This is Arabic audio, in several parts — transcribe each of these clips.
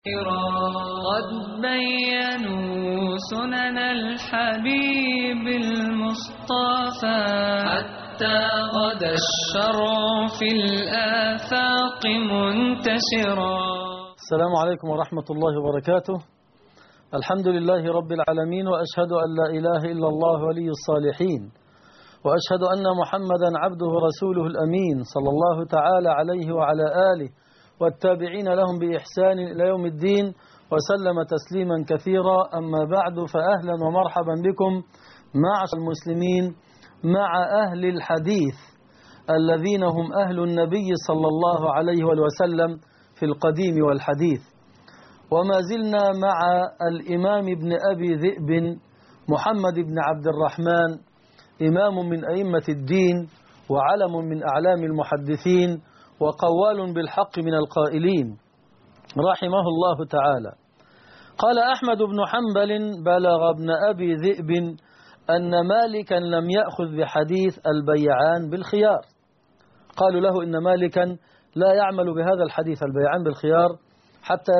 قد بيّنوا سنن الحبيب المصطفى حتى غدا الشرع في الآفاق منتشرا. السلام عليكم ورحمة الله وبركاته. الحمد لله رب العالمين، وأشهد أن لا إله إلا الله ولي الصالحين، وأشهد أن محمدا عبده ورسوله الأمين صلى الله تعالى عليه وعلى آله والتابعين لهم بإحسان إلى يوم الدين، وسلم تسليما كثيرا. أما بعد، فأهلا ومرحبا بكم معشر المسلمين مع أهل الحديث الذين هم أهل النبي صلى الله عليه وسلم في القديم والحديث. وما زلنا مع الإمام ابن أبي ذئب محمد بن عبد الرحمن، إمام من أئمة الدين وعلم من أعلام المحدثين وقوال بالحق من القائلين، رحمه الله تعالى. قال أحمد بن حنبل: بلغ ابن أبي ذئب أن مالكا لم يأخذ بحديث البيعان بالخيار. قالوا له إن مالكا لا يعمل بهذا الحديث البيعان بالخيار حتى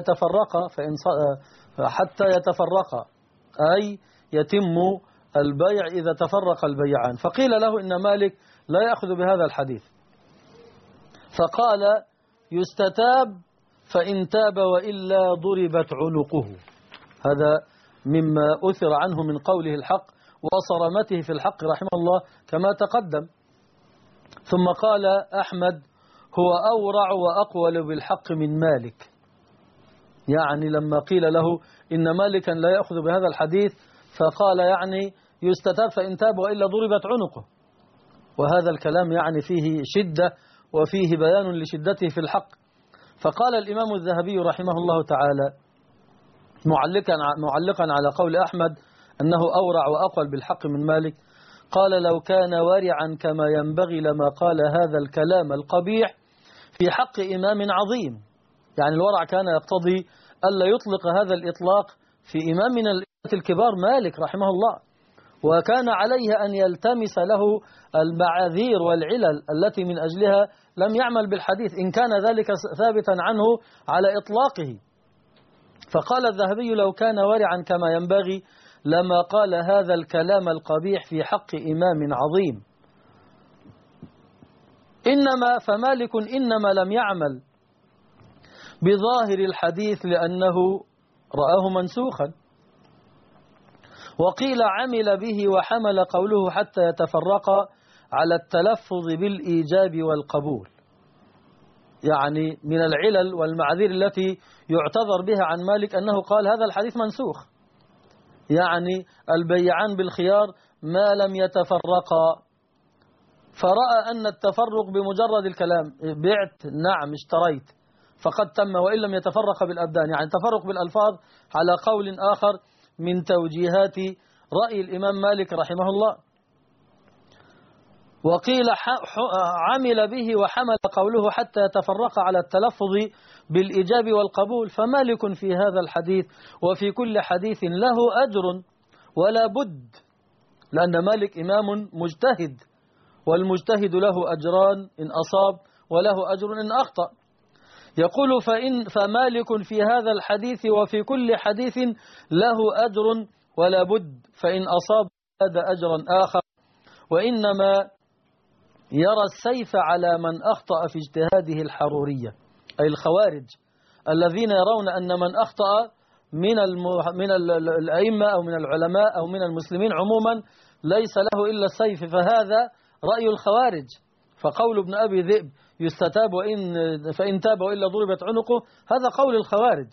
يتفرق، أي يتم البيع إذا تفرق البيعان. فقيل له إن مالك لا يأخذ بهذا الحديث، فقال: يستتاب، فإن تاب وإلا ضربت عنقه. هذا مما أثر عنه من قوله الحق وصرامته في الحق رحمه الله كما تقدم. ثم قال أحمد: هو أورع وأقول بالحق من مالك. يعني لما قيل له إن مالكا لا يأخذ بهذا الحديث، فقال يعني يستتاب فإن تاب وإلا ضربت عنقه. وهذا الكلام يعني فيه شدة وفيه بيان لشدته في الحق. فقال الإمام الذهبي رحمه الله تعالى معلقا على قول أحمد أنه أورع وأقول بالحق من مالك، قال: لو كان ورعا كما ينبغي لما قال هذا الكلام القبيح في حق إمام عظيم. يعني الورع كان يقتضي ألا يطلق هذا الإطلاق في إمام من الأئمة الكبار مالك رحمه الله، وكان عليه أن يلتمس له المعاذير والعلل التي من أجلها لم يعمل بالحديث إن كان ذلك ثابتا عنه على إطلاقه. فقال الذهبي: لو كان ورعا كما ينبغي لما قال هذا الكلام القبيح في حق إمام عظيم. فمالك إنما لم يعمل بظاهر الحديث لأنه رآه منسوخا. وقيل عمل به وحمل قوله حتى يتفرق على التلفظ بالإيجاب والقبول. يعني من العلل والمعاذير التي يعتذر بها عن مالك أنه قال هذا الحديث منسوخ، يعني البيعان بالخيار ما لم يتفرقا. فرأى أن التفرق بمجرد الكلام، بعت نعم اشتريت، فقد تم وإن لم يتفرق بالأبدان، يعني تفرق بالألفاظ على قول آخر من توجيهات رأي الإمام مالك رحمه الله. وقيل عمل به وحمل قوله حتى يتفرق على التلفظ بالإيجاب والقبول. فمالك في هذا الحديث وفي كل حديث له أجر ولا بد، لأن مالك إمام مجتهد، والمجتهد له أجران إن أصاب وله أجر إن أخطأ. يقول: فمالك في هذا الحديث وفي كل حديث له أجر ولا بد، فإن أصاب هذا أجرا آخر. وإنما يرى السيف على من أخطأ في اجتهاده الحرورية، أي الخوارج الذين يرون أن من أخطأ من الأئمة أو من العلماء أو من المسلمين عموما ليس له إلا السيف، فهذا رأي الخوارج. فقول ابن أبي ذئب يستتاب فإن تاب وإلا ضربت عنقه، هذا قول الخوارج.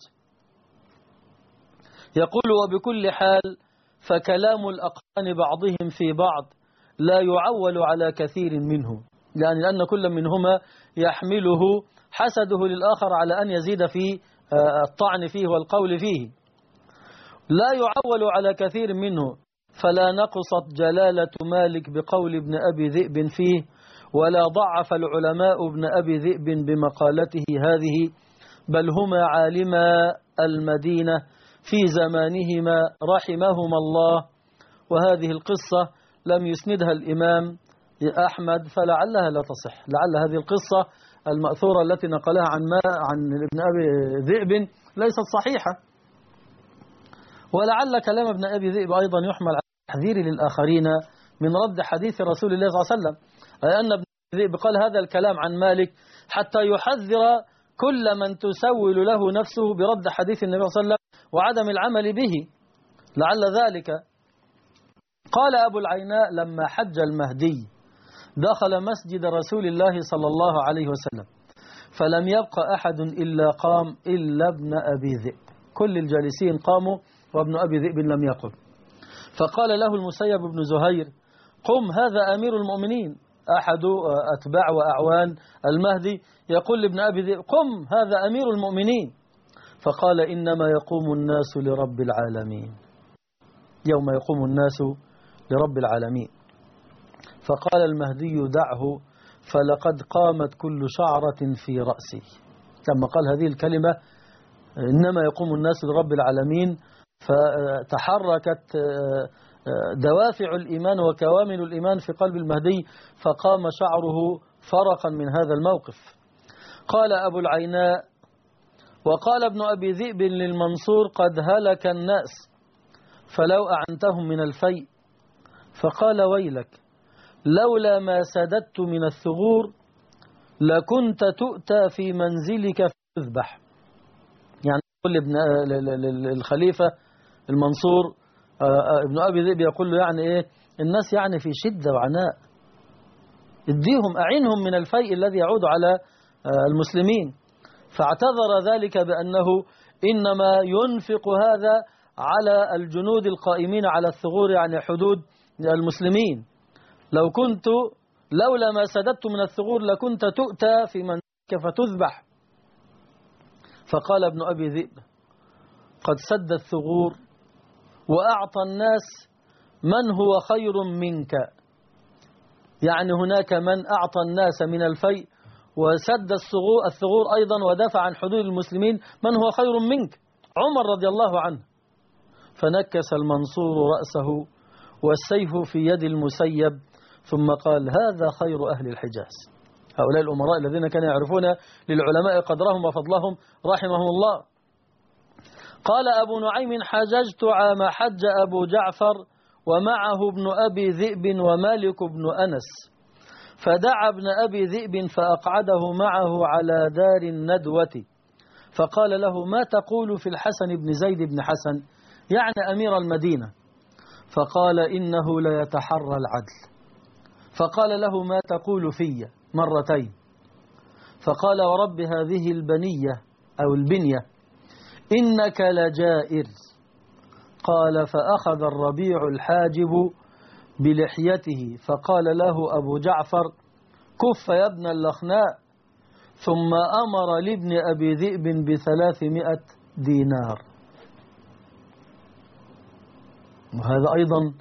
يقول: وبكل حال فكلام الأقران بعضهم في بعض لا يعول على كثير منه، لأن كل منهما يحمله حسده للآخر على أن يزيد في الطعن فيه والقول فيه. لا يعول على كثير منه، فلا نقصت جلالة مالك بقول ابن أبي ذئب فيه، ولا ضعف العلماء ابن أبي ذئب بمقالته هذه، بل هما عالما المدينة في زمانهما رحمهما الله. وهذه القصة لم يسندها الإمام أحمد، فلعلها لا تصح. لعل هذه القصة المأثورة التي نقلها عن ابن أبي ذئب ليست صحيحة. ولعل كلام ابن أبي ذئب أيضا يحمل على التحذير للآخرين من رد حديث رسول الله صلى الله عليه وسلم، أي أن ابن أبي ذئب قال هذا الكلام عن مالك حتى يحذر كل من تسول له نفسه برد حديث النبي صلى الله عليه وسلم وعدم العمل به. لعل ذلك. قال أبو العيناء لما حج المهدي دخل مسجد رسول الله صلى الله عليه وسلم فلم يبق أحد إلا قام إلا ابن أبي ذئب، كل الجالسين قاموا وابن أبي ذئب لم يقم. فقال له المسيب بن زهير قم هذا أمير المؤمنين، أحد أتباع وأعوان المهدي يقول لابن أبي ذئب قم هذا أمير المؤمنين. فقال إنما يقوم الناس لرب العالمين، يوم يقوم الناس لرب العالمين. فقال المهدي دعه فلقد قامت كل شعرة في رأسي. لما قال هذه الكلمة إنما يقوم الناس لرب العالمين فتحركت دوافع الإيمان وكوامل الإيمان في قلب المهدي فقام شعره فرقا من هذا الموقف. قال أبو العيناء وقال ابن أبي ذئب للمنصور قد هلك الناس فلو أعنتهم من الفيء. فقال ويلك لولا ما سددت من الثغور لكنت تؤتى في منزلك فتذبح. يعني يقول الخليفة المنصور ابن أبي ذئب يقول له يعني إيه الناس يعني في شدة وعناء، اديهم أعينهم من الفيء الذي يعود على المسلمين. فاعتذر ذلك بأنه إنما ينفق هذا على الجنود القائمين على الثغور يعني حدود المسلمين. لولا ما سددت من الثغور لكنت تؤتى في منزلك فتذبح. فقال ابن أبي ذئب قد سد الثغور وأعطى الناس من هو خير منك، يعني هناك من أعطى الناس من الفيء وسد الثغور أيضا ودافع عن حدود المسلمين من هو خير منك، عمر رضي الله عنه. فنكس المنصور رأسه والسيف في يد المسيب ثم قال هذا خير أهل الحجاز. هؤلاء الأمراء الذين كانوا يعرفون للعلماء قدرهم وفضلهم رحمهم الله. قال أبو نعيم حججت عام حج أبو جعفر ومعه ابن أبي ذئب ومالك بن أنس، فدعا ابن أبي ذئب فأقعده معه على دار الندوة فقال له ما تقول في الحسن بن زيد بن حسن يعني أمير المدينة؟ فقال إنه ليتحرى العدل. فقال له ما تقول في مرتين. فقال ورب هذه البنية أو البنية إنك لجائر. قال فأخذ الربيع الحاجب بلحيته فقال له أبو جعفر كف يا ابن اللخناء، ثم أمر لابن أبي ذئب ب300 دينار. وهذا أيضا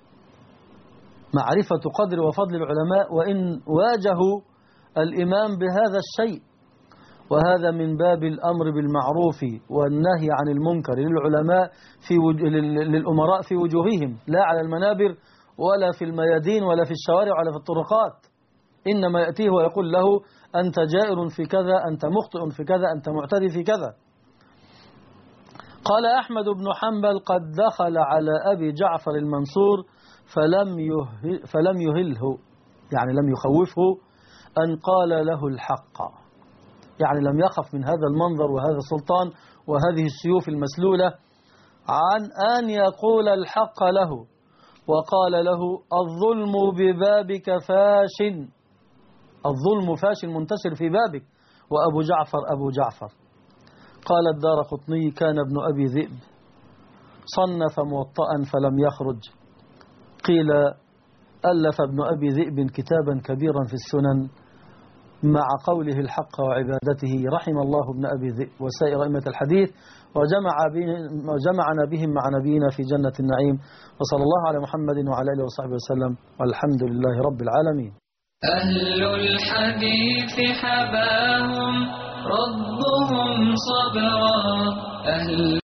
معرفة قدر وفضل العلماء وإن واجهوا الإمام بهذا الشيء. وهذا من باب الأمر بالمعروف والنهي عن المنكر للعلماء للأمراء في وجوههم، لا على المنابر ولا في الميادين ولا في الشوارع ولا في الطرقات، إنما يأتيه ويقول له أنت جائر في كذا، أنت مخطئ في كذا، أنت معتدي في كذا. قال أحمد بن حنبل قد دخل على أبي جعفر المنصور فلم يهله، يعني لم يخوفه أن قال له الحق، يعني لم يخف من هذا المنظر وهذا السلطان وهذه السيوف المسلولة عن أن يقول الحق له. وقال له الظلم ببابك فاش، الظلم فاش منتشر في بابك، وأبو جعفر أبو جعفر. قال الدارقطني كان ابن أبي ذئب صنف موطئا فلم يخرج. قيل ألف ابن أبي ذئب كتابا كبيرا في السنن مع قوله الحق وعبادته، رحم الله ابن أبي ذئب وسائر أئمة الحديث وجمعنا بهم مع نبينا في جنة النعيم. وصلى الله على محمد وعلى آله وصحبه وسلم والحمد لله رب العالمين. أهل الحديث حباهم ربهم صبرا.